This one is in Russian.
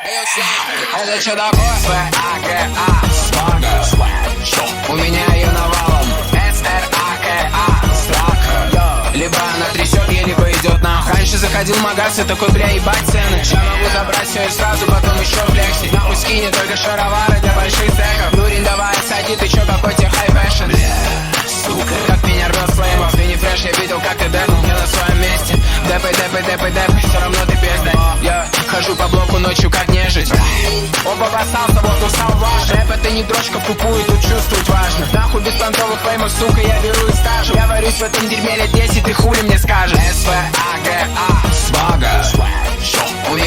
Это что такое? СВАГА, свага. У меня ее навалом. СРАКА, страка. Либо она трясет, либо идет нахуй. Раньше заходил в магаз и такой, бля, ебать цены. Я могу забрать все и сразу, потом еще флекси. Нахуй скинет только шаровары для больших треков. Нурин, давай, сади, ты чё, какой тебе хай фэшн? Сука, как меня рвет флеймов. Ты не фреш, я видел, как ты дернул. Я на своем месте. Депай, все равно ты пизда. Я хожу по блоку ночью, как нежить. Оба обоссался, вот устал ваш. Рэп это не дрочка в тупую, тут чувствовать важно. Нахуй без понтовых феймов, сука, я беру и стажу. Я варюсь в этом дерьме лет 10, ты хули мне скажешь? СВАГА, свага. У